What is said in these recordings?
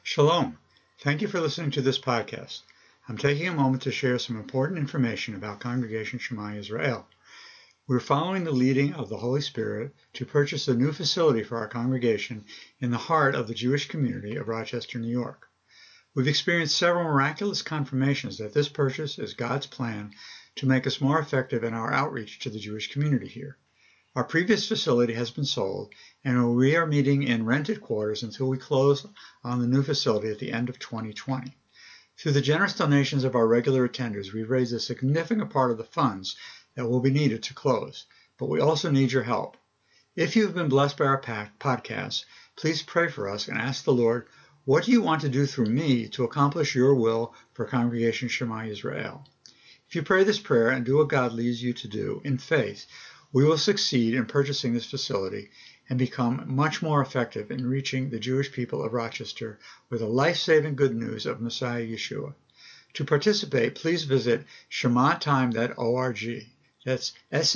Shalom. Thank you for listening to this podcast. I'm taking a moment to share some important information about Congregation Shema Israel. We're following the leading of the Holy Spirit to purchase a new facility for our congregation in the heart of the Jewish community of Rochester, New York. We've experienced several miraculous confirmations that this purchase is God's plan to make us more effective in our outreach to the Jewish community here. Our previous facility has been sold, and we are meeting in rented quarters until we close on the new facility at the end of 2020. Through the generous donations of our regular attenders, we've raised a significant part of the funds that will be needed to close, but we also need your help. If you've been blessed by our podcast, please pray for us and ask the Lord, what do you want to do through me to accomplish your will for Congregation Shema Israel? If you pray this prayer and do what God leads you to do in faith, we will succeed in purchasing this facility and become much more effective in reaching the Jewish people of Rochester with the life-saving good news of Messiah Yeshua. To participate, please visit shematime.org. That's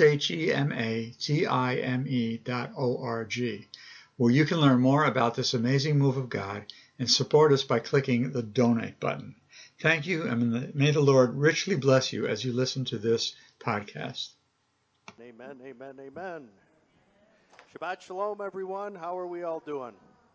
SHEMATIME.org, where you can learn more about this amazing move of God and support us by clicking the donate button. Thank you, and may the Lord richly bless you as you listen to this podcast. Amen, amen, amen. Shabbat shalom, everyone. How are we all doing?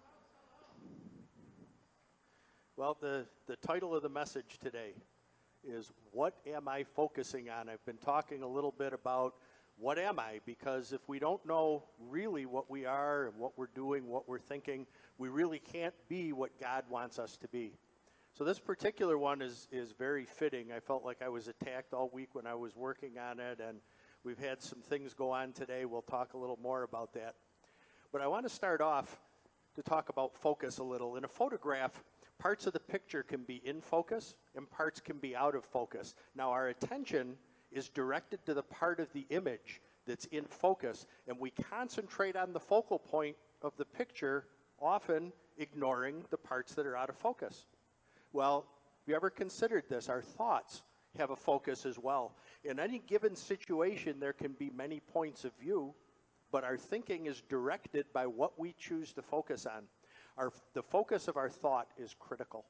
Well, the title of the message today is, What Am I Focusing On? I've been talking a little bit about what am I, because if we don't know really what we are and what we're doing, what we're thinking, we really can't be what God wants us to be. So this particular one is very fitting. I felt like I was attacked all week when I was working on it, and we've had some things go on today. We'll talk a little more about that. But I want to start off to talk about focus a little. In a photograph, parts of the picture can be in focus and parts can be out of focus. Now, our attention is directed to the part of the image that's in focus, and we concentrate on the focal point of the picture, often ignoring the parts that are out of focus. Well, have you ever considered this? Our thoughts have a focus as well. In any given situation, there can be many points of view, but our thinking is directed by what we choose to focus on. The focus of our thought is critical.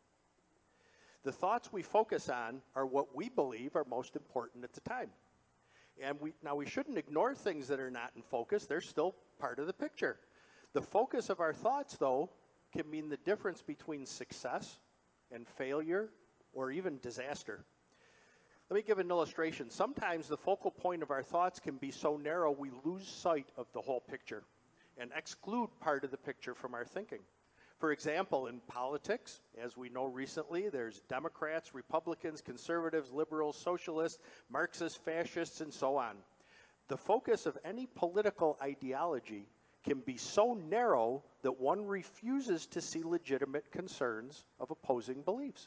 The thoughts we focus on are what we believe are most important at the time. And we shouldn't ignore things that are not in focus. They're still part of the picture. The focus of our thoughts, though, can mean the difference between success and failure or even disaster. Let me give an illustration. Sometimes the focal point of our thoughts can be so narrow we lose sight of the whole picture and exclude part of the picture from our thinking. For example, in politics, as we know recently, there's Democrats, Republicans, conservatives, liberals, socialists, Marxists, fascists, and so on. The focus of any political ideology can be so narrow that one refuses to see legitimate concerns of opposing beliefs.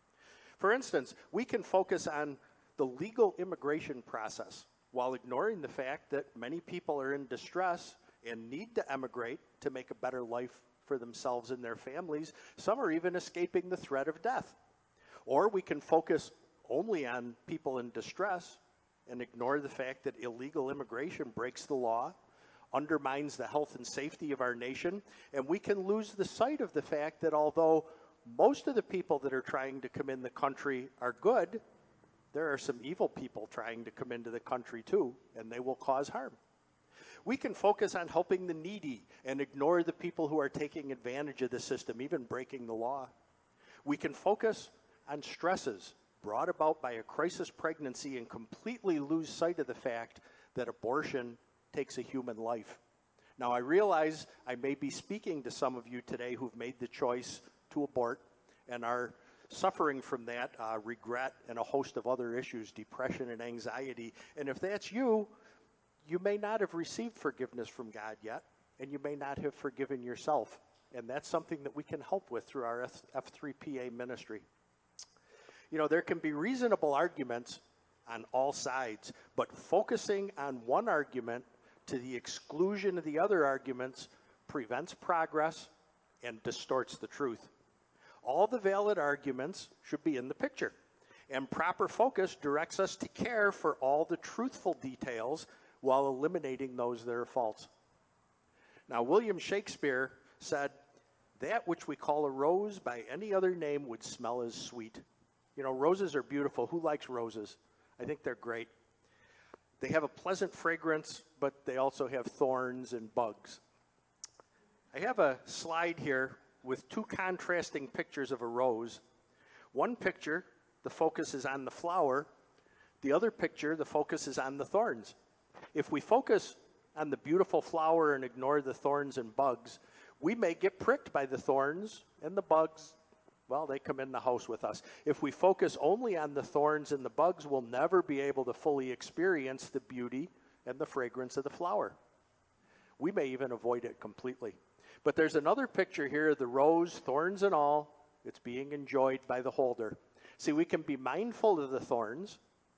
For instance, we can focus on the legal immigration process while ignoring the fact that many people are in distress and need to emigrate to make a better life for themselves and their families. Some are even escaping the threat of death. Or we can focus only on people in distress and ignore the fact that illegal immigration breaks the law, undermines the health and safety of our nation, and we can lose the sight of the fact that although most of the people that are trying to come in the country are good, there are some evil people trying to come into the country too, and they will cause harm. We can focus on helping the needy and ignore the people who are taking advantage of the system, even breaking the law. We can focus on stresses brought about by a crisis pregnancy and completely lose sight of the fact that abortion takes a human life. Now, I realize I may be speaking to some of you today who've made the choice to abort and are suffering from that, regret and a host of other issues, depression and anxiety. And if that's you, you may not have received forgiveness from God yet, and you may not have forgiven yourself. And that's something that we can help with through our F3PA ministry. You know, there can be reasonable arguments on all sides, but focusing on one argument to the exclusion of the other arguments prevents progress and distorts the truth. All the valid arguments should be in the picture, and proper focus directs us to care for all the truthful details while eliminating those that are false. Now, William Shakespeare said, That which we call a rose by any other name would smell as sweet. You know, roses are beautiful. Who likes roses? I think they're great. They have a pleasant fragrance, but they also have thorns and bugs. I have a slide here with two contrasting pictures of a rose. One picture, the focus is on the flower. The other picture, the focus is on the thorns. If we focus on the beautiful flower and ignore the thorns and bugs, we may get pricked by the thorns and the bugs. Well, they come in the house with us. If we focus only on the thorns and the bugs, we'll never be able to fully experience the beauty and the fragrance of the flower. We may even avoid it completely. But there's another picture here of the rose, thorns and all. It's being enjoyed by the holder. See, we can be mindful of the thorns,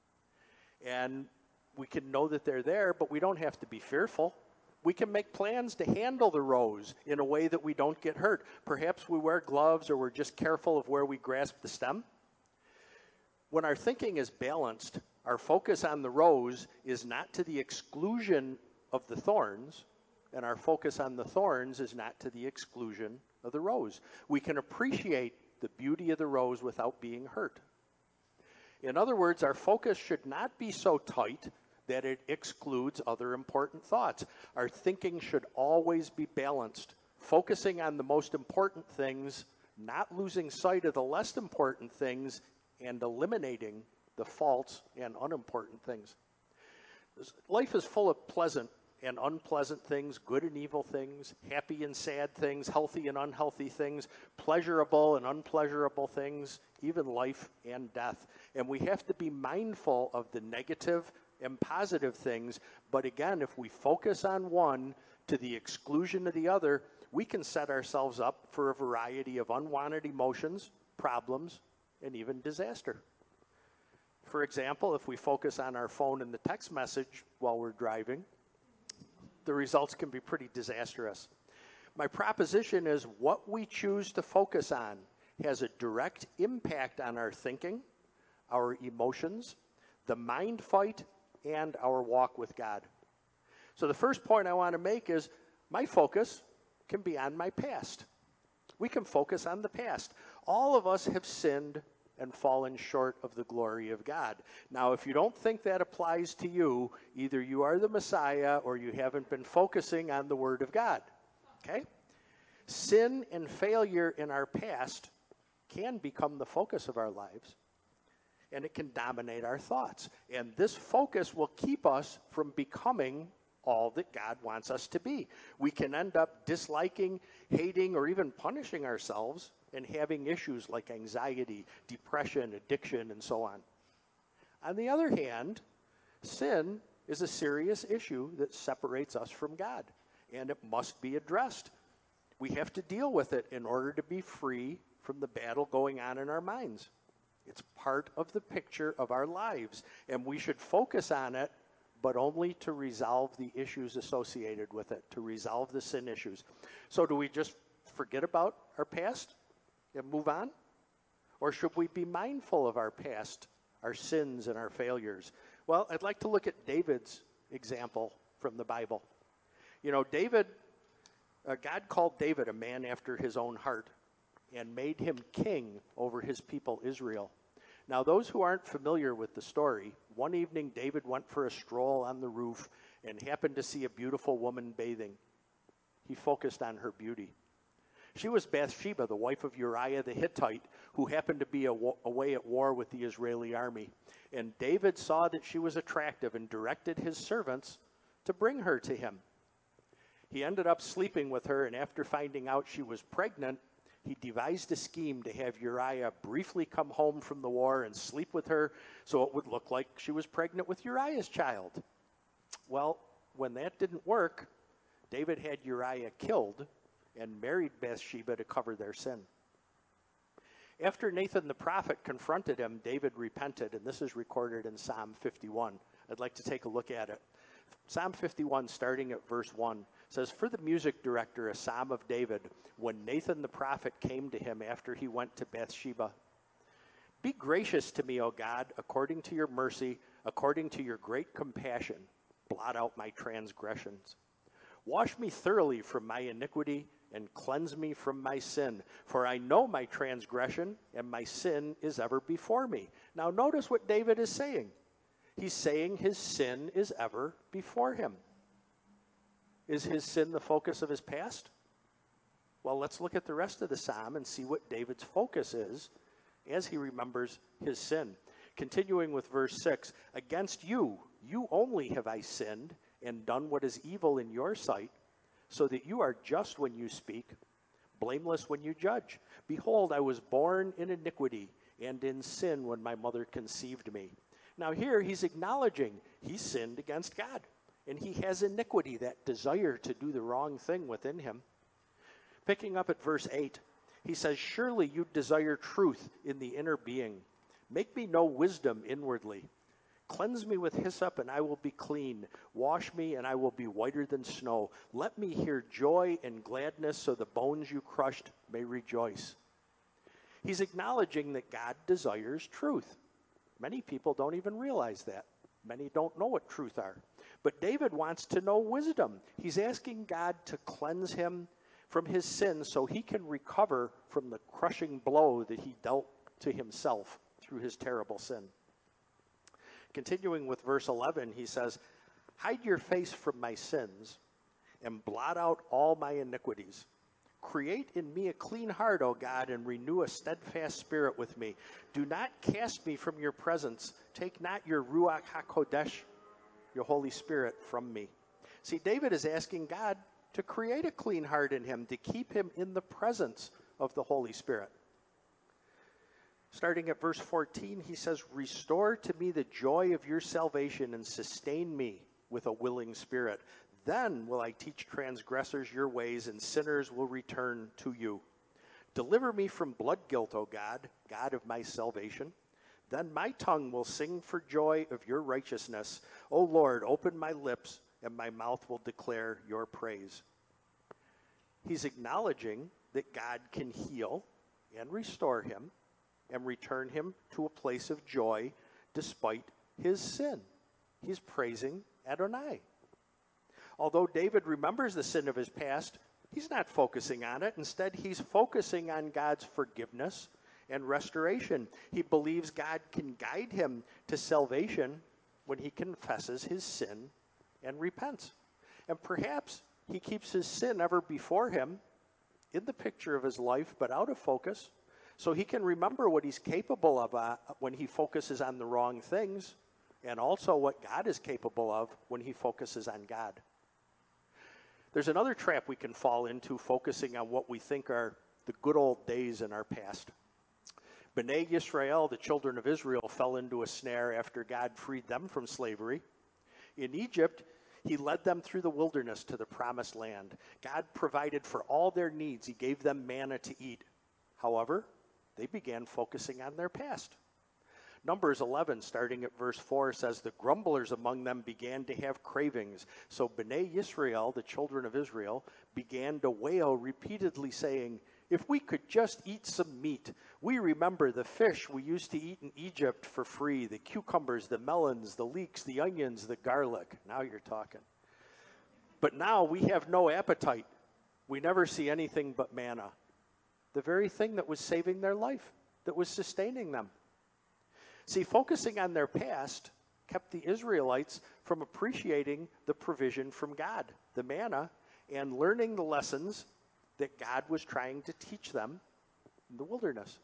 and we can know that they're there, but we don't have to be fearful. We can make plans to handle the rose in a way that we don't get hurt. Perhaps we wear gloves or we're just careful of where we grasp the stem. When our thinking is balanced, our focus on the rose is not to the exclusion of the thorns, and our focus on the thorns is not to the exclusion of the rose. We can appreciate the beauty of the rose without being hurt. In other words, our focus should not be so tight that it excludes other important thoughts. Our thinking should always be balanced, focusing on the most important things, not losing sight of the less important things, and eliminating the false and unimportant things. Life is full of pleasant and unpleasant things, good and evil things, happy and sad things, healthy and unhealthy things, pleasurable and unpleasurable things, even life and death. And we have to be mindful of the negative and positive things, but again, if we focus on one to the exclusion of the other, we can set ourselves up for a variety of unwanted emotions, problems, and even disaster. For example, if we focus on our phone and the text message while we're driving, the results can be pretty disastrous. My proposition is what we choose to focus on has a direct impact on our thinking, our emotions, the mind fight, and our walk with God. So the first point I want to make is my focus can be on my past. We can focus on the past. All of us have sinned and fallen short of the glory of God. Now, if you don't think that applies to you, either you are the Messiah or you haven't been focusing on the Word of God. Okay? Sin and failure in our past can become the focus of our lives, and it can dominate our thoughts. And this focus will keep us from becoming all that God wants us to be. We can end up disliking, hating, or even punishing ourselves and having issues like anxiety, depression, addiction, and so on. On the other hand, sin is a serious issue that separates us from God, and it must be addressed. We have to deal with it in order to be free from the battle going on in our minds. It's part of the picture of our lives, and we should focus on it, but only to resolve the issues associated with it, to resolve the sin issues. So do we just forget about our past and move on? Or should we be mindful of our past, our sins, and our failures? Well, I'd like to look at David's example from the Bible. You know, God called David a man after his own heart and made him king over his people Israel. Now, those who aren't familiar with the story, one evening David went for a stroll on the roof and happened to see a beautiful woman bathing. He focused on her beauty. She was Bathsheba, the wife of Uriah the Hittite, who happened to be away at war with the Israeli army. And David saw that she was attractive and directed his servants to bring her to him. He ended up sleeping with her, and after finding out she was pregnant, he devised a scheme to have Uriah briefly come home from the war and sleep with her so it would look like she was pregnant with Uriah's child. Well, when that didn't work, David had Uriah killed and married Bathsheba to cover their sin. After Nathan the prophet confronted him, David repented, and this is recorded in Psalm 51. I'd like to take a look at it. Psalm 51, starting at verse 1, says, "For the music director, a psalm of David, when Nathan the prophet came to him after he went to Bathsheba. Be gracious to me, O God, according to your mercy, according to your great compassion. Blot out my transgressions. Wash me thoroughly from my iniquity and cleanse me from my sin. For I know my transgression, and my sin is ever before me. Now notice what David is saying. He's saying his sin is ever before him. Is his sin the focus of his past? Well, let's look at the rest of the psalm and see what David's focus is as he remembers his sin. Continuing with verse 6, against you, you only have I sinned and done what is evil in your sight, so that you are just when you speak, blameless when you judge. Behold, I was born in iniquity, and in sin when my mother conceived me. Now here he's acknowledging he sinned against God, and he has iniquity, that desire to do the wrong thing within him. Picking up at verse 8, he says, surely you desire truth in the inner being. Make me know wisdom inwardly. Cleanse me with hyssop, and I will be clean. Wash me, and I will be whiter than snow. Let me hear joy and gladness, so the bones you crushed may rejoice. He's acknowledging that God desires truth. Many people don't even realize that. Many don't know what truth are. But David wants to know wisdom. He's asking God to cleanse him from his sins so he can recover from the crushing blow that he dealt to himself through his terrible sin. Continuing with verse 11, he says, hide your face from my sins and blot out all my iniquities. Create in me a clean heart, O God, and renew a steadfast spirit with me. Do not cast me from your presence. Take not your Ruach HaKodesh, your Holy Spirit, from me. See, David is asking God to create a clean heart in him, to keep him in the presence of the Holy Spirit. Starting at verse 14, he says, restore to me the joy of your salvation and sustain me with a willing spirit. Then will I teach transgressors your ways, and sinners will return to you. Deliver me from blood guilt, O God, God of my salvation. Then my tongue will sing for joy of your righteousness. O Lord, open my lips, and my mouth will declare your praise. He's acknowledging that God can heal and restore him and return him to a place of joy despite his sin. He's praising Adonai. Although David remembers the sin of his past, he's not focusing on it. Instead, he's focusing on God's forgiveness and restoration. He believes God can guide him to salvation when he confesses his sin and repents. And perhaps he keeps his sin ever before him in the picture of his life, but out of focus, so he can remember what he's capable of when he focuses on the wrong things, and also what God is capable of when he focuses on God. There's another trap we can fall into, focusing on what we think are the good old days in our past. B'nai Yisrael, the children of Israel, fell into a snare after God freed them from slavery. In Egypt, he led them through the wilderness to the promised land. God provided for all their needs. He gave them manna to eat. However, they began focusing on their past. Numbers 11, starting at verse 4, says, the grumblers among them began to have cravings. So B'nai Yisrael, the children of Israel, began to wail repeatedly, saying, if we could just eat some meat. We remember the fish we used to eat in Egypt for free, the cucumbers, the melons, the leeks, the onions, the garlic. Now you're talking. But now we have no appetite. We never see anything but manna, the very thing that was saving their life, that was sustaining them. See, focusing on their past kept the Israelites from appreciating the provision from God, the manna, and learning the lessons that God was trying to teach them in the wilderness.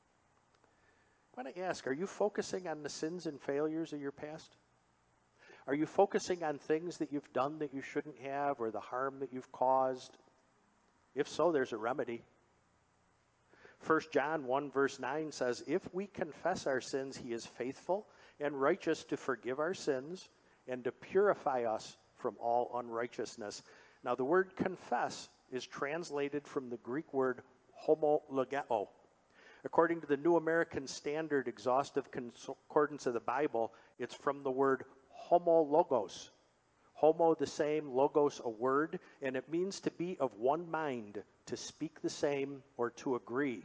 I want to ask, are you focusing on the sins and failures of your past? Are you focusing on things that you've done that you shouldn't have, or the harm that you've caused? If so, there's a remedy. 1 John 1 verse 9 says, if we confess our sins, he is faithful and righteous to forgive our sins and to purify us from all unrighteousness. Now the word confess is translated from the Greek word homologeo. According to the New American Standard Exhaustive Concordance of the Bible, it's from the word homologos. Homo, the same, logos, a word, and it means to be of one mind, to speak the same, or to agree.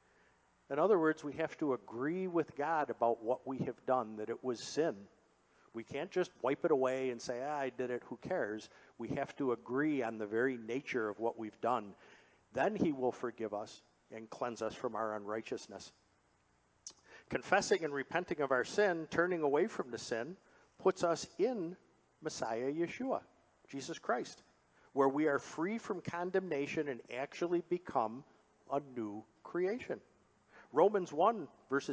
In other words, we have to agree with God about what we have done, that it was sin. We can't just wipe it away and say, I did it, who cares? We have to agree on the very nature of what we've done. Then he will forgive us and cleanse us from our unrighteousness. Confessing and repenting of our sin, turning away from the sin, puts us in Messiah Yeshua, Jesus Christ, where we are free from condemnation and actually become a new creation. Romans 1,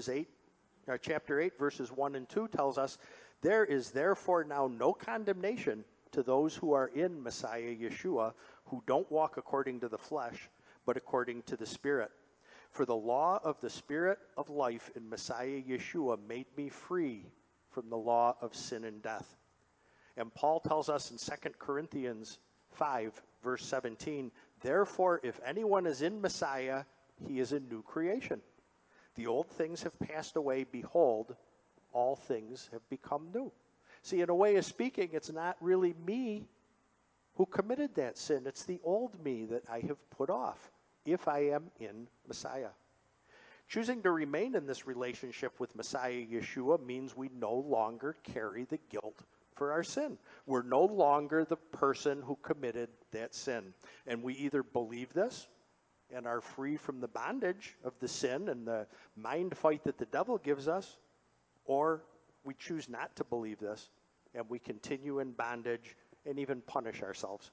chapter 8, verses 1 and 2 tells us, there is therefore now no condemnation to those who are in Messiah Yeshua, who don't walk according to the flesh, but according to the Spirit. For the law of the Spirit of life in Messiah Yeshua made me free from the law of sin and death. And Paul tells us in 2 Corinthians 5, verse 17, therefore, if anyone is in Messiah, he is a new creation. The old things have passed away. Behold, all things have become new. See, in a way of speaking, it's not really me who committed that sin. It's the old me that I have put off, if I am in Messiah. Choosing to remain in this relationship with Messiah Yeshua means we no longer carry the guilt for our sin. We're no longer the person who committed that sin. And we either believe this and are free from the bondage of the sin and the mind fight that the devil gives us, or we choose not to believe this and we continue in bondage and even punish ourselves.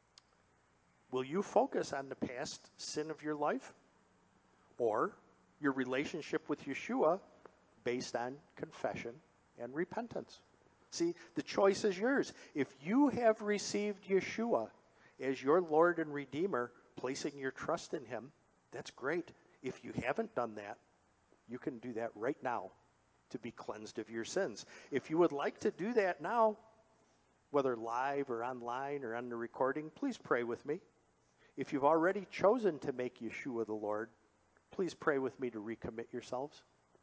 Will you focus on the past sin of your life or your relationship with Yeshua based on confession and repentance? See, the choice is yours. If you have received Yeshua as your Lord and Redeemer, placing your trust in him, that's great. If you haven't done that, you can do that right now to be cleansed of your sins. If you would like to do that now, whether live or online or on the recording, please pray with me. If you've already chosen to make Yeshua the Lord, please pray with me to recommit yourselves.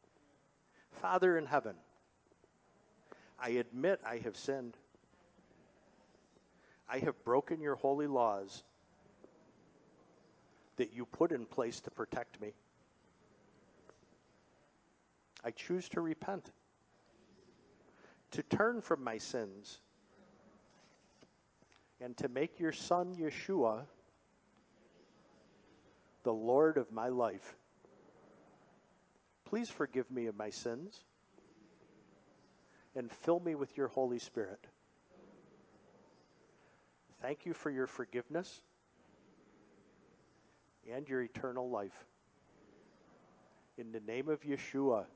Father in heaven, I admit I have sinned. I have broken your holy laws that you put in place to protect me. I choose to repent, to turn from my sins, and to make your Son, Yeshua, the Lord of my life. Please forgive me of my sins and fill me with your Holy Spirit. Thank you for your forgiveness and your eternal life. In the name of Yeshua,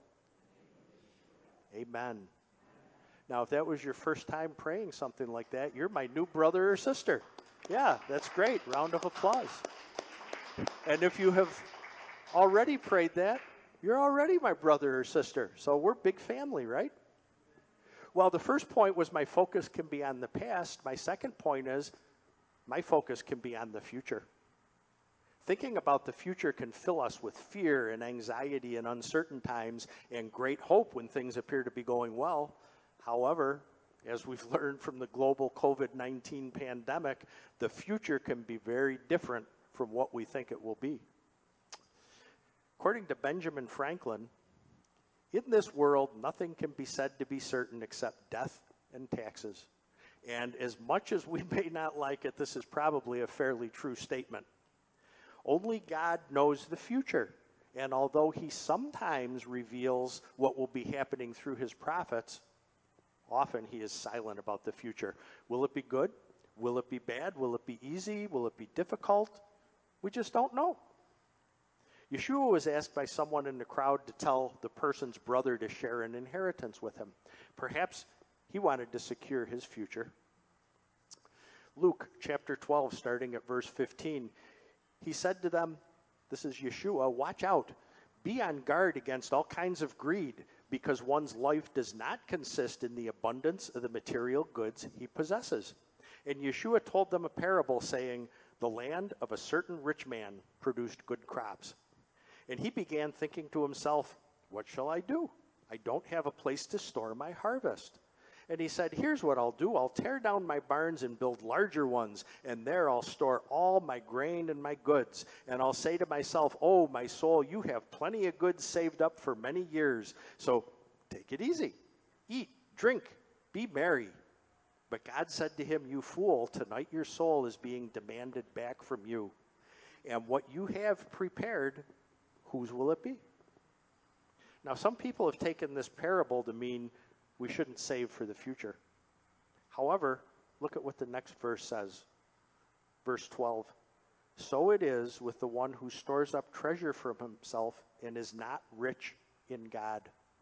amen. Now, if that was your first time praying something like that, you're my new brother or sister. Yeah, that's great. Round of applause. And if you have already prayed that, you're already my brother or sister. So we're big family, right? Well, the first point was my focus can be on the past. My second point is my focus can be on the future. Thinking about the future can fill us with fear and anxiety in uncertain times and great hope when things appear to be going well. However, as we've learned from the global COVID-19 pandemic, the future can be very different from what we think it will be. According to Benjamin Franklin, in this world, nothing can be said to be certain except death and taxes. And as much as we may not like it, this is probably a fairly true statement. Only God knows the future. And although he sometimes reveals what will be happening through his prophets, often he is silent about the future. Will it be good? Will it be bad? Will it be easy? Will it be difficult? We just don't know. Yeshua was asked by someone in the crowd to tell the person's brother to share an inheritance with him. Perhaps he wanted to secure his future. Luke chapter 12, starting at verse 15, he said to them, this is Yeshua, watch out, be on guard against all kinds of greed, because one's life does not consist in the abundance of the material goods he possesses. And Yeshua told them a parable saying, the land of a certain rich man produced good crops. And he began thinking to himself, what shall I do? I don't have a place to store my harvest. And he said, here's what I'll do. I'll tear down my barns and build larger ones, and there I'll store all my grain and my goods. And I'll say to myself, oh, my soul, you have plenty of goods saved up for many years. So take it easy. Eat, drink, Be merry. But God said to him, You fool, tonight your soul is being demanded back from you. And what you have prepared, whose will it be? Now, some people have taken this parable to mean we shouldn't save for the future. However, look at what the next verse says. Verse 12. So it is with the one who stores up treasure for himself and is not rich in God.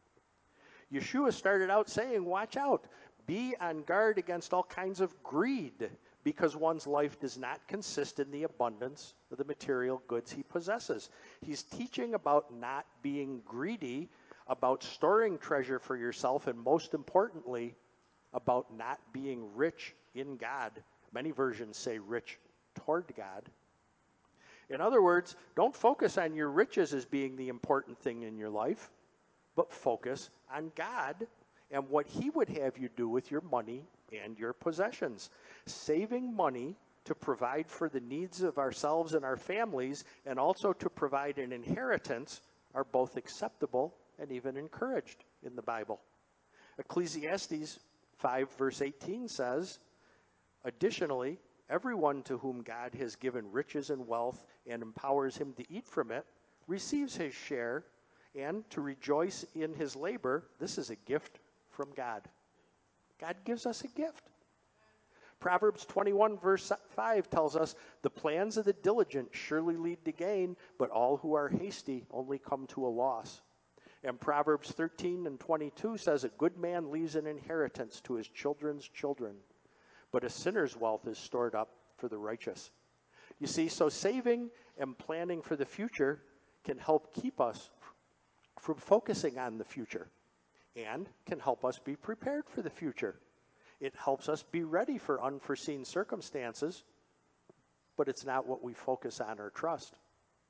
Yeshua started out saying, watch out. Be on guard against all kinds of greed, because one's life does not consist in the abundance of the material goods he possesses. He's teaching about not being greedy, about storing treasure for yourself, and most importantly, about not being rich in God. Many versions say rich toward God. In other words, don't focus on your riches as being the important thing in your life, but focus on God and what he would have you do with your money and your possessions. Saving money to provide for the needs of ourselves and our families, and also to provide an inheritance, are both acceptable and even encouraged in the Bible. Ecclesiastes 5 verse 18 says, additionally, everyone to whom God has given riches and wealth and empowers him to eat from it receives his share, and to rejoice in his labor, this is a gift from God. God gives us a gift. Proverbs 21 verse 5 tells us, the plans of the diligent surely lead to gain, but all who are hasty only come to a loss. And Proverbs 13 and 22 says, a good man leaves an inheritance to his children's children, but a sinner's wealth is stored up for the righteous. You see, so saving and planning for the future can help keep us from focusing on the future, and can help us be prepared for the future. It helps us be ready for unforeseen circumstances, but it's not what we focus on or trust.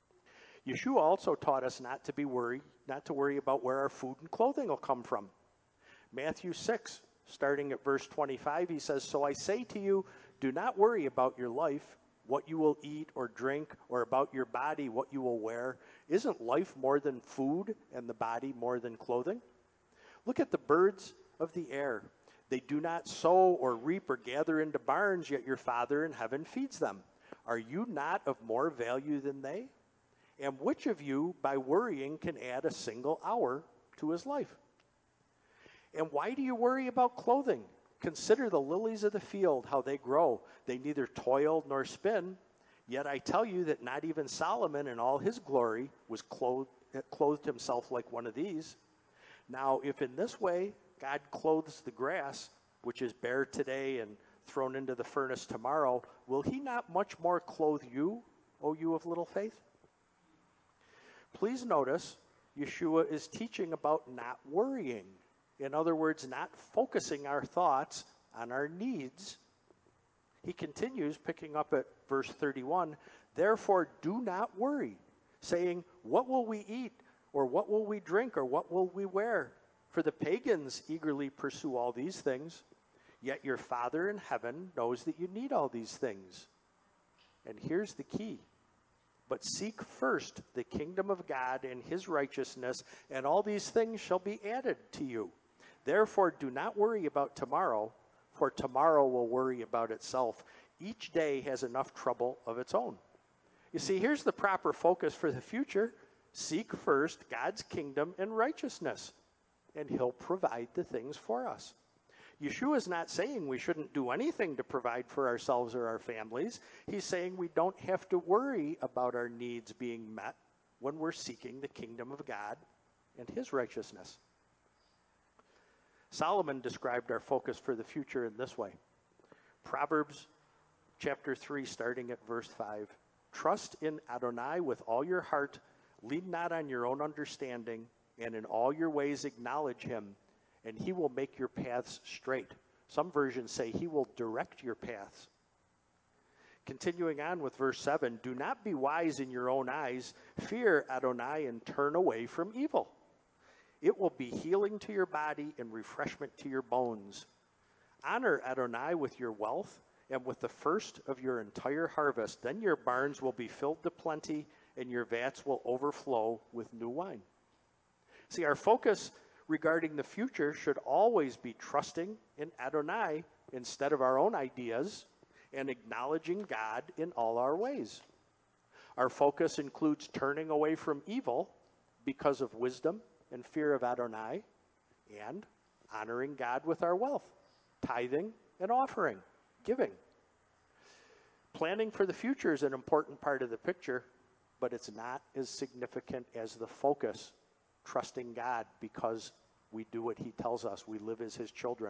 Yeshua also taught us not to worry about where our food and clothing will come from. Matthew 6, starting at verse 25, he says, so I say to you, do not worry about your life, what you will eat or drink, or about your body, what you will wear. Isn't life more than food, and the body more than clothing? Look at the birds of the air. They do not sow or reap or gather into barns, yet your Father in heaven feeds them. Are you not of more value than they? And which of you, by worrying, can add a single hour to his life? And why do you worry about clothing? Consider the lilies of the field, how they grow. They neither toil nor spin. Yet I tell you that not even Solomon in all his glory was clothed himself like one of these. Now, if in this way God clothes the grass, which is bare today and thrown into the furnace tomorrow, will he not much more clothe you, O you of little faith? Please notice, Yeshua is teaching about not worrying. In other words, not focusing our thoughts on our needs. He continues, picking up at verse 31, therefore do not worry, saying, what will we eat? Or what will we drink, or what will we wear? For the pagans eagerly pursue all these things, yet your Father in heaven knows that you need all these things. And here's the key. But seek first the kingdom of God and his righteousness, and all these things shall be added to you. Therefore do not worry about tomorrow, for tomorrow will worry about itself. Each day has enough trouble of its own. You see, here's the proper focus for the future. Seek first God's kingdom and righteousness, and he'll provide the things for us. Yeshua is not saying we shouldn't do anything to provide for ourselves or our families. He's saying we don't have to worry about our needs being met when we're seeking the kingdom of God and his righteousness. Solomon described our focus for the future in this way. Proverbs chapter 3, starting at verse 5. Trust in Adonai with all your heart. Lean not on your own understanding, and in all your ways acknowledge him, and he will make your paths straight. Some versions say he will direct your paths. Continuing on with verse 7, do not be wise in your own eyes. Fear Adonai and turn away from evil. It will be healing to your body and refreshment to your bones. Honor Adonai with your wealth and with the first of your entire harvest. Then your barns will be filled to plenty, and your vats will overflow with new wine. See, our focus regarding the future should always be trusting in Adonai instead of our own ideas and acknowledging God in all our ways. Our focus includes turning away from evil because of wisdom and fear of Adonai, and honoring God with our wealth, tithing and offering, giving. Planning for the future is an important part of the picture, but it's not as significant as the focus, trusting God because we do what he tells us. We live as his children.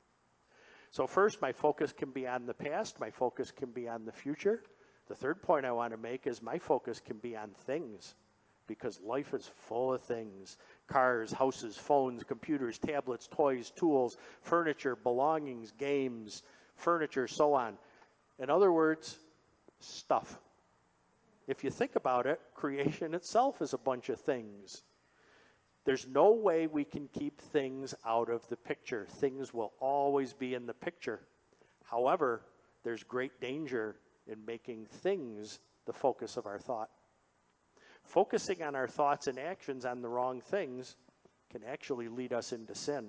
So first, my focus can be on the past. My focus can be on the future. The third point I want to make is my focus can be on things, because life is full of things. Cars, houses, phones, computers, tablets, toys, tools, furniture, belongings, games, furniture, so on. In other words, stuff. If you think about it, creation itself is a bunch of things. There's no way we can keep things out of the picture. Things will always be in the picture. However, there's great danger in making things the focus of our thought. Focusing on our thoughts and actions on the wrong things can actually lead us into sin.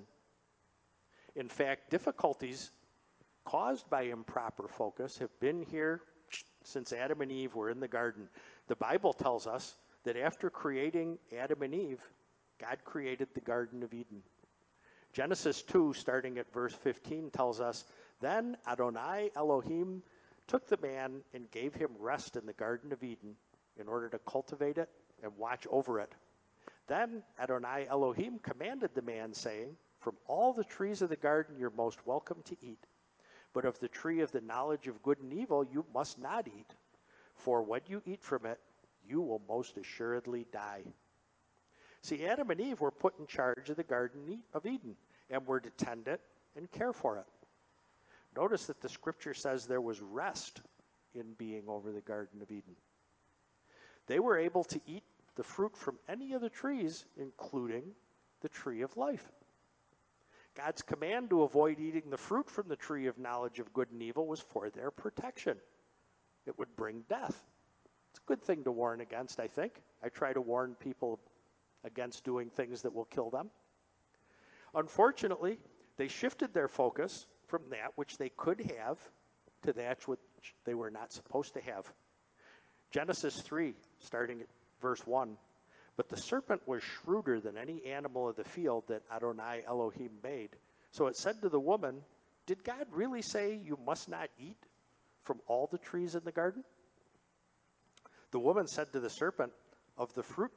In fact, difficulties caused by improper focus have been here since Adam and Eve were in the garden. The Bible tells us that after creating Adam and Eve, God created the Garden of Eden. Genesis 2, starting at verse 15, tells us, "Then Adonai Elohim took the man and gave him rest in the Garden of Eden in order to cultivate it and watch over it. Then Adonai Elohim commanded the man, saying, 'From all the trees of the garden you're most welcome to eat, but of the tree of the knowledge of good and evil you must not eat, for when you eat from it, you will most assuredly die.'" See, Adam and Eve were put in charge of the Garden of Eden and were to tend it and care for it. Notice that the scripture says there was rest in being over the Garden of Eden. They were able to eat the fruit from any of the trees, including the tree of life. God's command to avoid eating the fruit from the tree of knowledge of good and evil was for their protection. It would bring death. It's a good thing to warn against, I think. I try to warn people against doing things that will kill them. Unfortunately, they shifted their focus from that which they could have to that which they were not supposed to have. Genesis 3, starting at verse 1, "But the serpent was shrewder than any animal of the field that Adonai Elohim made. So it said to the woman, 'Did God really say you must not eat from all the trees in the garden?' The woman said to the serpent, 'Of the fruit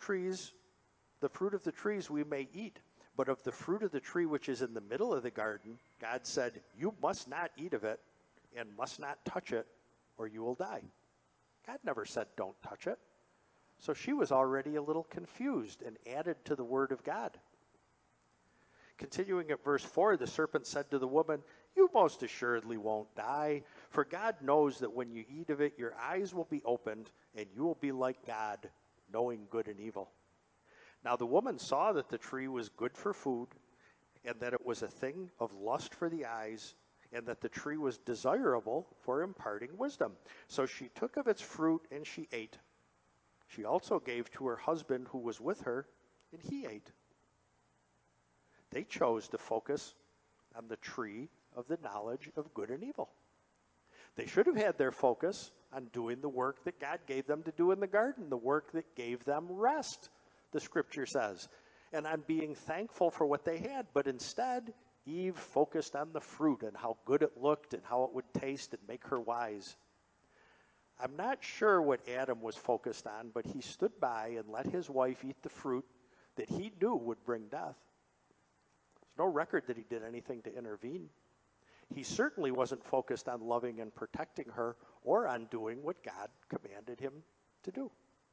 of the trees we may eat, but of the fruit of the tree which is in the middle of the garden, God said, you must not eat of it and must not touch it, or you will die.' God never said don't touch it." So she was already a little confused and added to the word of God. Continuing at verse 4, the serpent said to the woman, "You most assuredly won't die, for God knows that when you eat of it, your eyes will be opened, and you will be like God, knowing good and evil." Now the woman saw that the tree was good for food, and that it was a thing of lust for the eyes, and that the tree was desirable for imparting wisdom. So she took of its fruit and she ate. She also gave to her husband who was with her, and he ate. They chose to focus on the tree of the knowledge of good and evil. They should have had their focus on doing the work that God gave them to do in the garden, the work that gave them rest, the scripture says, and on being thankful for what they had. But instead, Eve focused on the fruit and how good it looked and how it would taste and make her wise. I'm not sure what Adam was focused on, but he stood by and let his wife eat the fruit that he knew would bring death. There's no record that he did anything to intervene. He certainly wasn't focused on loving and protecting her or on doing what God commanded him to do.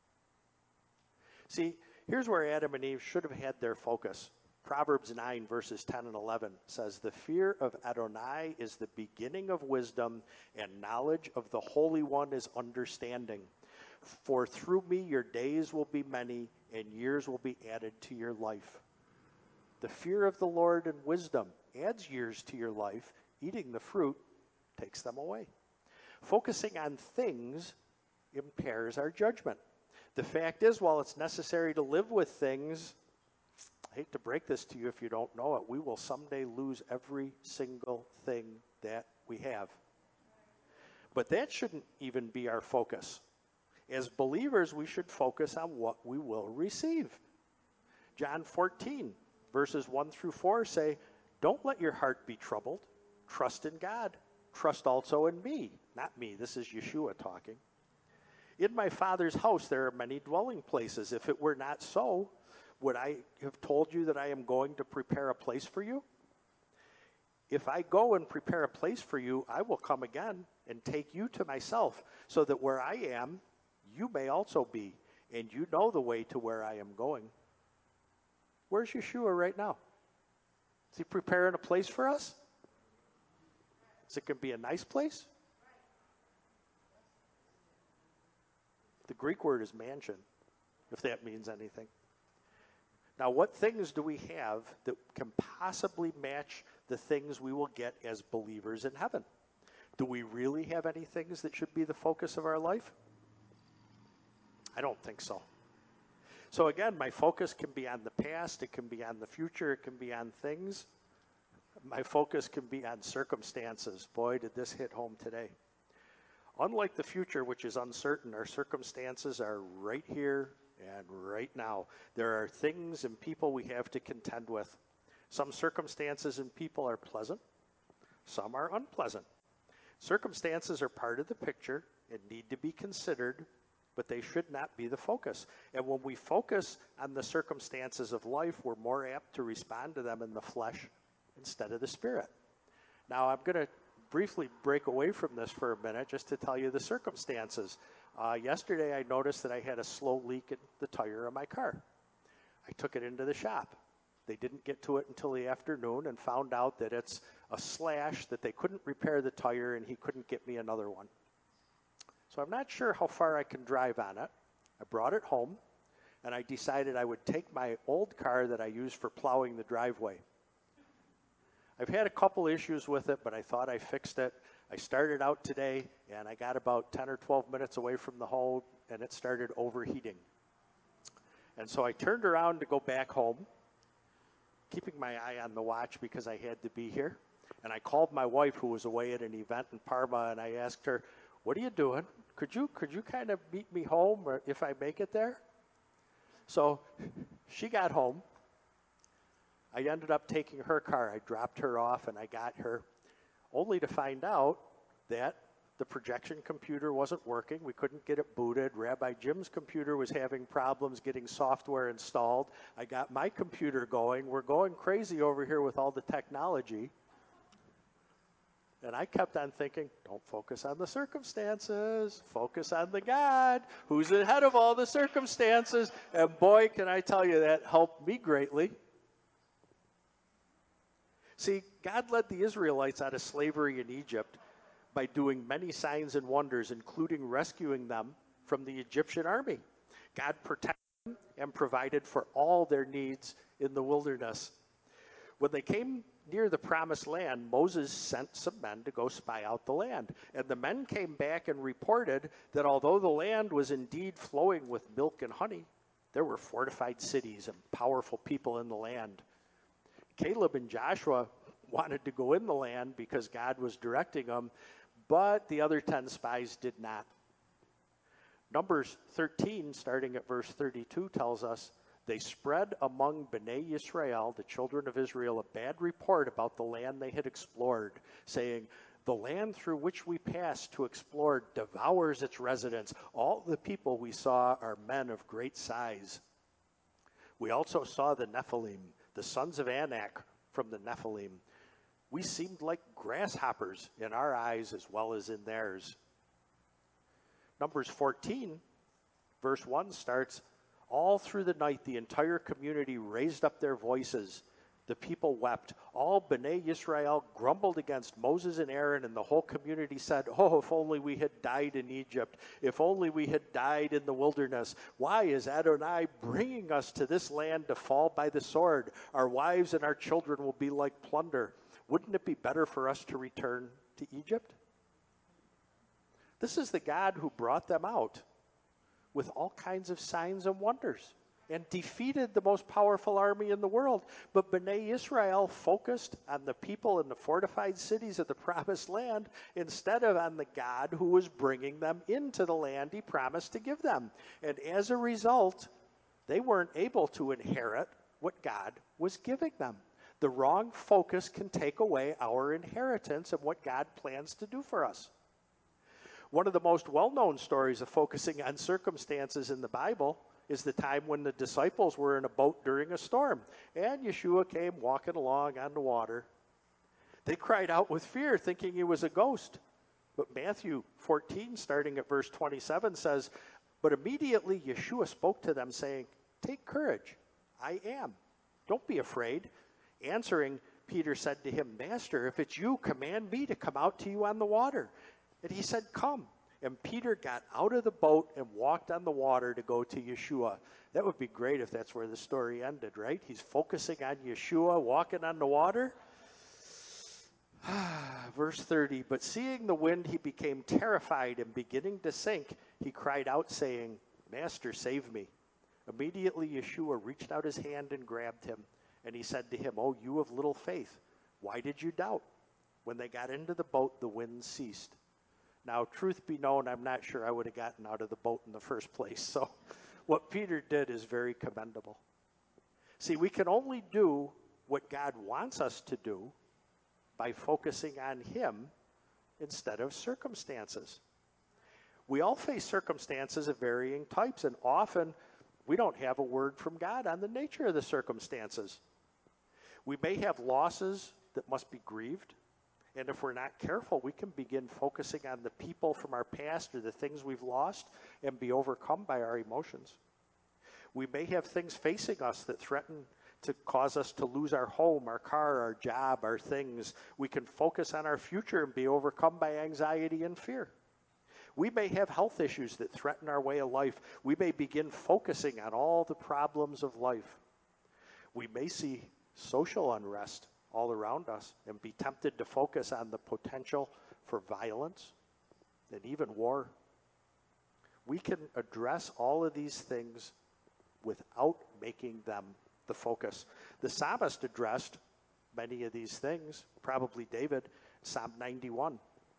See, here's where Adam and Eve should have had their focus. Proverbs 9, verses 10 and 11 says, "The fear of Adonai is the beginning of wisdom, and knowledge of the Holy One is understanding. For through me your days will be many, and years will be added to your life." The fear of the Lord and wisdom adds years to your life. Eating the fruit takes them away. Focusing on things impairs our judgment. The fact is, while it's necessary to live with things, I hate to break this to you if you don't know it, we will someday lose every single thing that we have. But that shouldn't even be our focus. As believers, we should focus on what we will receive. John 14, verses 1 through 4 say, "Don't let your heart be troubled. Trust in God. Trust also in me." Not me, this is Yeshua talking. "In my Father's house there are many dwelling places. If it were not so, would I have told you that I am going to prepare a place for you? If I go and prepare a place for you, I will come again and take you to myself, so that where I am, you may also be, and you know the way to where I am going." Where's Yeshua right now? Is he preparing a place for us? Is it going to be a nice place? The Greek word is mansion, if that means anything. Now, what things do we have that can possibly match the things we will get as believers in heaven? Do we really have any things that should be the focus of our life? I don't think so. So again, my focus can be on the past, it can be on the future, it can be on things. My focus can be on circumstances. Boy, did this hit home today. Unlike the future, which is uncertain, our circumstances are right here and right now. There are things and people we have to contend with. Some circumstances and people are pleasant, some are unpleasant. Circumstances are part of the picture and need to be considered, but they should not be the focus. And when we focus on the circumstances of life, we're more apt to respond to them in the flesh instead of the spirit. Now, I'm going to briefly break away from this for a minute just to tell you the circumstances. Yesterday, I noticed that I had a slow leak in the tire of my car. I took it into the shop. They didn't get to it until the afternoon and found out that it's a slash, that they couldn't repair the tire, and he couldn't get me another one. So I'm not sure how far I can drive on it. I brought it home, and I decided I would take my old car that I use for plowing the driveway. I've had a couple issues with it, but I thought I fixed it. I started out today, and I got about 10 or 12 minutes away from the hole, and it started overheating. And so I turned around to go back home, keeping my eye on the watch because I had to be here. And I called my wife, who was away at an event in Parma, and I asked her, "What are you doing? Could you kind of meet me home, or if I make it there?" So she got home. I ended up taking her car. I dropped her off, and I got her, only to find out that the projection computer wasn't working. We couldn't get it booted. Rabbi Jim's computer was having problems getting software installed. I got my computer going. We're going crazy over here with all the technology. And I kept on thinking, don't focus on the circumstances. Focus on the God who's ahead of all the circumstances. And boy, can I tell you, that helped me greatly. See, God led the Israelites out of slavery in Egypt by doing many signs and wonders, including rescuing them from the Egyptian army. God protected them and provided for all their needs in the wilderness. When they came near the promised land, Moses sent some men to go spy out the land. And the men came back and reported that although the land was indeed flowing with milk and honey, there were fortified cities and powerful people in the land. Caleb and Joshua wanted to go in the land because God was directing them, but the other 10 spies did not. Numbers 13, starting at verse 32, tells us, "They spread among Bnei Yisrael, the children of Israel, a bad report about the land they had explored, saying, 'The land through which we passed to explore devours its residents. All the people we saw are men of great size. We also saw the Nephilim, the sons of Anak from the Nephilim. We seemed like grasshoppers in our eyes as well as in theirs.'" Numbers 14, verse 1 starts, "All through the night the entire community raised up their voices. The people wept. All Bnei Yisrael grumbled against Moses and Aaron, and the whole community said, 'Oh, if only we had died in Egypt. If only we had died in the wilderness. Why is Adonai bringing us to this land to fall by the sword? Our wives and our children will be like plunder. Wouldn't it be better for us to return to Egypt?'" This is the God who brought them out with all kinds of signs and wonders. and defeated the most powerful army in the world. But Bnei Israel focused on the people in the fortified cities of the promised land instead of on the God who was bringing them into the land he promised to give them. And as a result, they weren't able to inherit what God was giving them. The wrong focus can take away our inheritance of what God plans to do for us. One of the most well-known stories of focusing on circumstances in the Bible is the time when the disciples were in a boat during a storm, and Yeshua came walking along on the water. They cried out with fear, thinking he was a ghost. But Matthew 14, starting at verse 27, says, "But immediately Yeshua spoke to them, saying, 'Take courage, I am. Don't be afraid.' Answering, Peter said to him, 'Master, if it's you, command me to come out to you on the water.' And he said, 'Come.' And Peter got out of the boat and walked on the water to go to Yeshua." That would be great if that's where the story ended, right? He's focusing on Yeshua, walking on the water. Verse 30, "But seeing the wind, he became terrified, and beginning to sink, he cried out, saying, 'Master, save me.' Immediately Yeshua reached out his hand and grabbed him. And he said to him, 'Oh, you of little faith, why did you doubt?' When they got into the boat, the wind ceased." Now, truth be known, I'm not sure I would have gotten out of the boat in the first place. So what Peter did is very commendable. See, we can only do what God wants us to do by focusing on him instead of circumstances. We all face circumstances of varying types, and often we don't have a word from God on the nature of the circumstances. We may have losses that must be grieved. And if we're not careful, we can begin focusing on the people from our past or the things we've lost and be overcome by our emotions. We may have things facing us that threaten to cause us to lose our home, our car, our job, our things. We can focus on our future and be overcome by anxiety and fear. We may have health issues that threaten our way of life. We may begin focusing on all the problems of life. We may see social unrest all around us and be tempted to focus on the potential for violence and even war. We can address all of these things without making them the focus. The psalmist addressed many of these things, probably David, Psalm 91.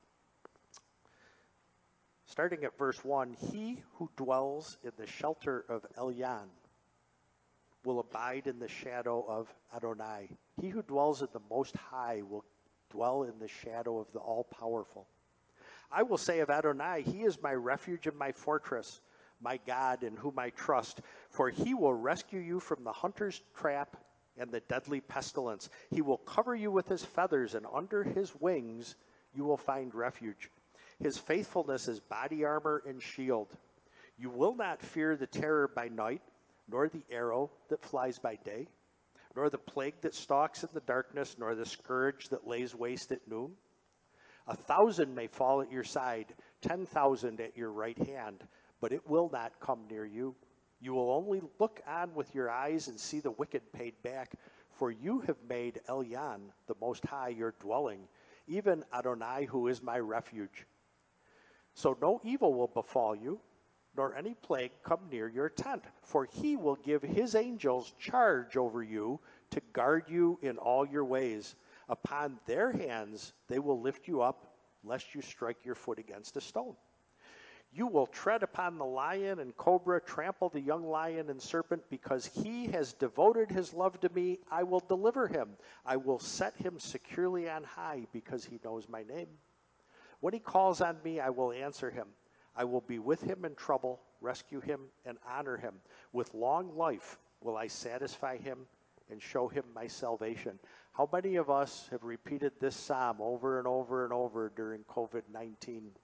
Starting at verse 1, "He who dwells in the shelter of Elyon will abide in the shadow of Adonai. He who dwells in the Most High will dwell in the shadow of the All-Powerful. I will say of Adonai, he is my refuge and my fortress, my God in whom I trust. For he will rescue you from the hunter's trap and the deadly pestilence. He will cover you with his feathers, and under his wings you will find refuge. His faithfulness is body armor and shield. You will not fear the terror by night, nor the arrow that flies by day, nor the plague that stalks in the darkness, nor the scourge that lays waste at noon. 1,000 may fall at your side, 10,000 at your right hand, but it will not come near you. You will only look on with your eyes and see the wicked paid back, for you have made Elyon, the Most High, your dwelling, even Adonai, who is my refuge. So no evil will befall you, nor any plague come near your tent. For he will give his angels charge over you to guard you in all your ways. Upon their hands they will lift you up, lest you strike your foot against a stone. You will tread upon the lion and cobra, trample the young lion and serpent. Because he has devoted his love to me, I will deliver him. I will set him securely on high, because he knows my name. When he calls on me, I will answer him. I will be with him in trouble, rescue him, and honor him. With long life will I satisfy him and show him my salvation." How many of us have repeated this psalm over and over and over during COVID-19?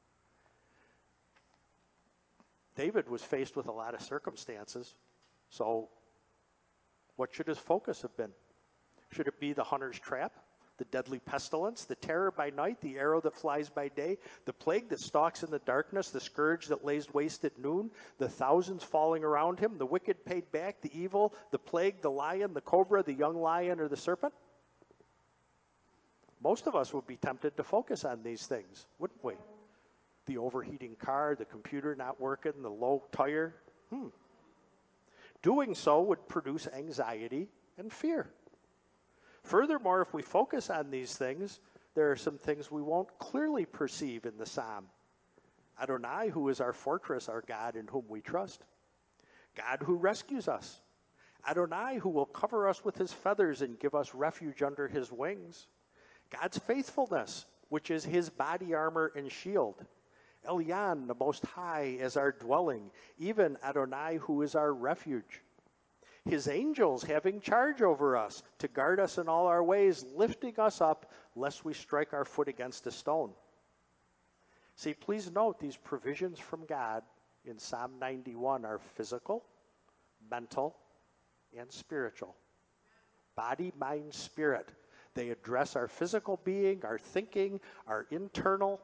David was faced with a lot of circumstances. So what should his focus have been? Should it be the hunter's trap, the deadly pestilence, the terror by night, the arrow that flies by day, the plague that stalks in the darkness, the scourge that lays waste at noon, the thousands falling around him, the wicked paid back, the evil, the plague, the lion, the cobra, the young lion, or the serpent? Most of us would be tempted to focus on these things, wouldn't we? The overheating car, the computer not working, the low tire. Doing so would produce anxiety and fear. Furthermore, if we focus on these things, there are some things we won't clearly perceive in the psalm. Adonai, who is our fortress, our God in whom we trust. God who rescues us. Adonai, who will cover us with his feathers and give us refuge under his wings. God's faithfulness, which is his body armor and shield. Elyon, the Most High, as our dwelling. Even Adonai, who is our refuge. His angels having charge over us to guard us in all our ways, lifting us up lest we strike our foot against a stone. See, please note these provisions from God in Psalm 91 are physical, mental, and spiritual. Body, mind, spirit. They address our physical being, our thinking, our internal.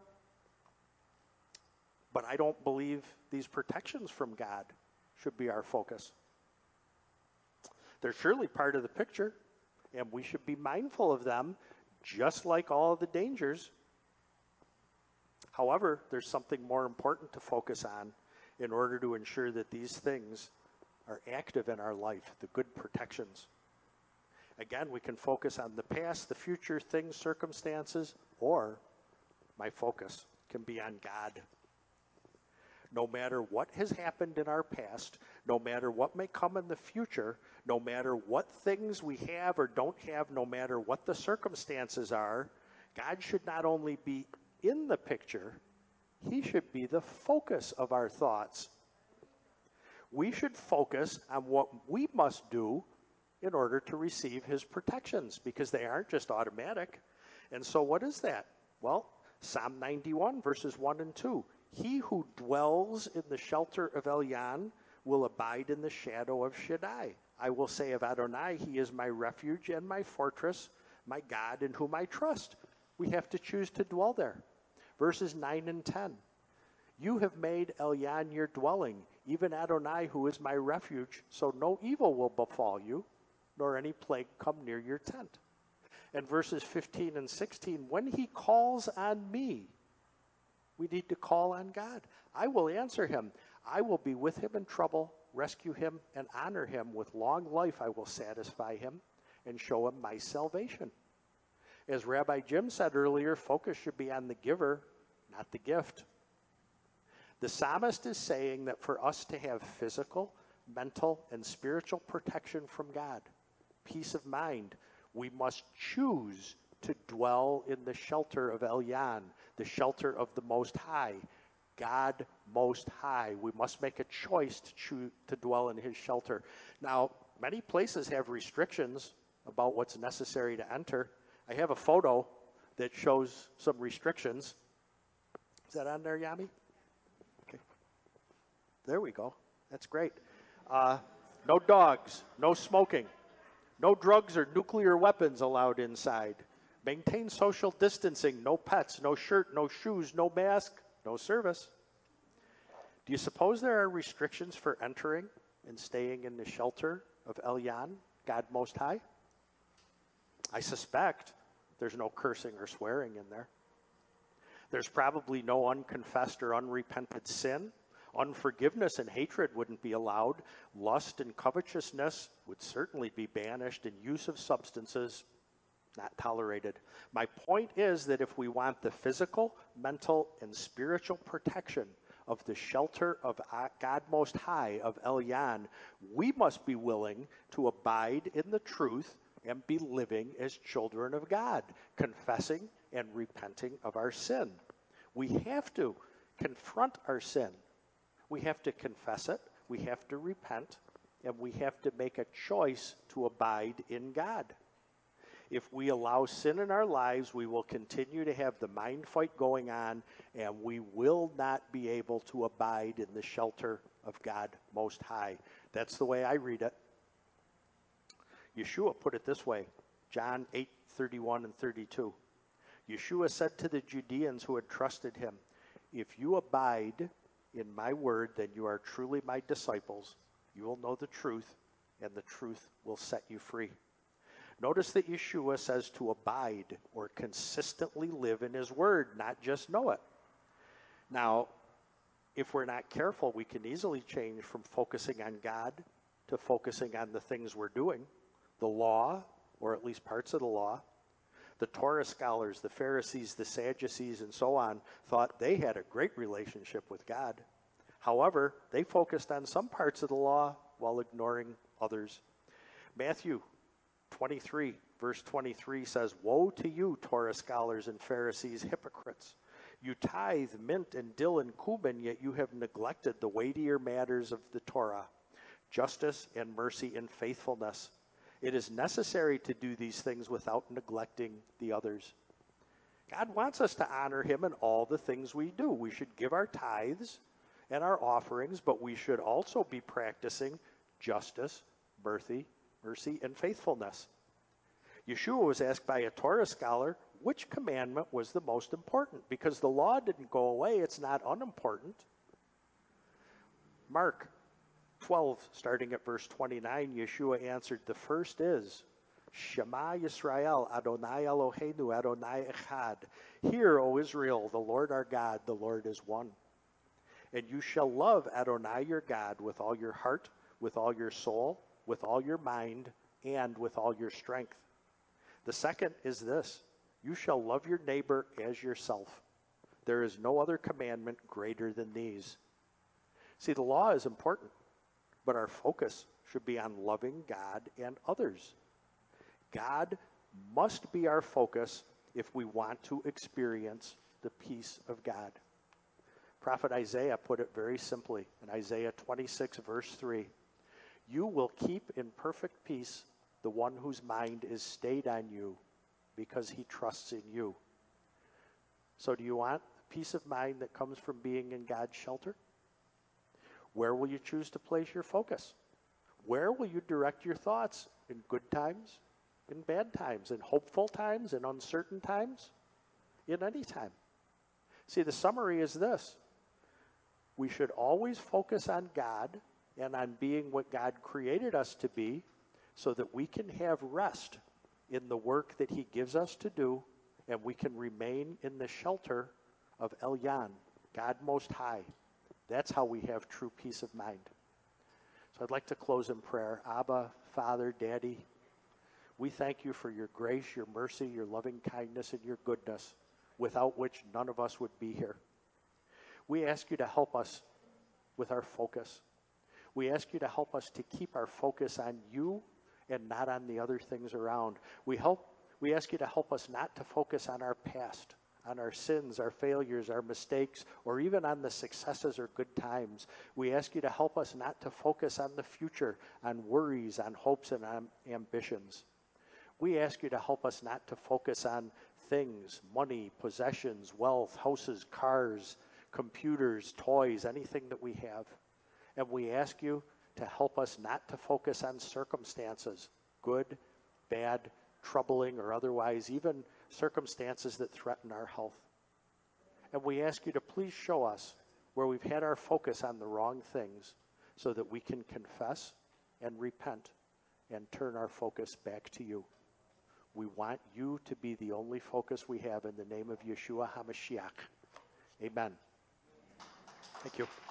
But I don't believe these protections from God should be our focus. They're surely part of the picture, and we should be mindful of them, just like all of the dangers. However, there's something more important to focus on in order to ensure that these things are active in our life, the good protections. Again, we can focus on the past, the future, things, circumstances, or my focus can be on God. No matter what has happened in our past, no matter what may come in the future, no matter what things we have or don't have, no matter what the circumstances are, God should not only be in the picture, he should be the focus of our thoughts. We should focus on what we must do in order to receive his protections, because they aren't just automatic. And so what is that? Well, Psalm 91, verses 1 and 2. He who dwells in the shelter of Elyon will abide in the shadow of Shaddai. I will say of Adonai, he is my refuge and my fortress, my God in whom I trust. We have to choose to dwell there. Verses 9 and 10. You have made Elyon your dwelling, even Adonai, who is my refuge, so no evil will befall you, nor any plague come near your tent. And verses 15 and 16, when he calls on me, we need to call on God. I will answer him. I will be with him in trouble, rescue him, and honor him. With long life I will satisfy him and show him my salvation. As Rabbi Jim said earlier, focus should be on the giver, not the gift. The psalmist is saying that for us to have physical, mental, and spiritual protection from God, peace of mind, we must choose to dwell in the shelter of Elyon, the shelter of the Most High, God Most High. We must make a choice to dwell in his shelter. Now, many places have restrictions about what's necessary to enter. I have a photo that shows some restrictions. Is that on there, Yami? Okay. There we go. That's great. No dogs, no smoking, no drugs or nuclear weapons allowed inside. Maintain social distancing, no pets, no shirt, no shoes, no mask, no service. Do you suppose there are restrictions for entering and staying in the shelter of Elyon, God Most High? I suspect there's no cursing or swearing in there. There's probably no unconfessed or unrepented sin. Unforgiveness and hatred wouldn't be allowed. Lust and covetousness would certainly be banished, and use of substances not tolerated. My point is that if we want the physical, mental, and spiritual protection of the shelter of God Most High, of Elyon, we must be willing to abide in the truth and be living as children of God, confessing and repenting of our sin. We have to confront our sin. We have to confess it, we have to repent, and we have to make a choice to abide in God. If we allow sin in our lives, we will continue to have the mind fight going on, and we will not be able to abide in the shelter of God Most High. That's the way I read it. Yeshua put it this way, John 8:31 and 32. Yeshua said to the Judeans who had trusted him, if you abide in my word, then you are truly my disciples. You will know the truth, and the truth will set you free. Notice that Yeshua says to abide or consistently live in his word, not just know it. Now, if we're not careful, we can easily change from focusing on God to focusing on the things we're doing, the law, or at least parts of the law. The Torah scholars, the Pharisees, the Sadducees, and so on, thought they had a great relationship with God. However, they focused on some parts of the law while ignoring others. Matthew 23, verse 23 says, "Woe to you, Torah scholars and Pharisees, hypocrites! You tithe mint and dill and cumin, yet you have neglected the weightier matters of the Torah, justice and mercy and faithfulness. It is necessary to do these things without neglecting the others." God wants us to honor him in all the things we do. We should give our tithes and our offerings, but we should also be practicing justice, mercy, and faithfulness. Yeshua was asked by a Torah scholar which commandment was the most important, because the law didn't go away. It's not unimportant. Mark 12, starting at verse 29, Yeshua answered, "The first is, Shema Yisrael, Adonai Eloheinu, Adonai Echad. Hear, O Israel, the Lord our God, the Lord is one. And you shall love Adonai your God with all your heart, with all your soul, with all your mind, and with all your strength. The second is this, you shall love your neighbor as yourself. There is no other commandment greater than these." See, the law is important, but our focus should be on loving God and others. God must be our focus if we want to experience the peace of God. Prophet Isaiah put it very simply in Isaiah 26, verse 3. "You will keep in perfect peace the one whose mind is stayed on you, because he trusts in you." So do you want peace of mind that comes from being in God's shelter? Where will you choose to place your focus? Where will you direct your thoughts in good times, in bad times, in hopeful times, in uncertain times, in any time? See, the summary is this. We should always focus on God and on being what God created us to be, so that we can have rest in the work that he gives us to do, and we can remain in the shelter of Elyon, God Most High. That's how we have true peace of mind. So I'd like to close in prayer. Abba, Father, Daddy, we thank you for your grace, your mercy, your loving kindness, and your goodness, without which none of us would be here. We ask you to help us with our focus. We ask you to help us to keep our focus on you and not on the other things around. We ask you to help us not to focus on our past, on our sins, our failures, our mistakes, or even on the successes or good times. We ask you to help us not to focus on the future, on worries, on hopes, and on ambitions. We ask you to help us not to focus on things, money, possessions, wealth, houses, cars, computers, toys, anything that we have. And we ask you to help us not to focus on circumstances, good, bad, troubling, or otherwise, even circumstances that threaten our health. And we ask you to please show us where we've had our focus on the wrong things, so that we can confess and repent and turn our focus back to you. We want you to be the only focus we have, in the name of Yeshua HaMashiach. Amen. Thank you.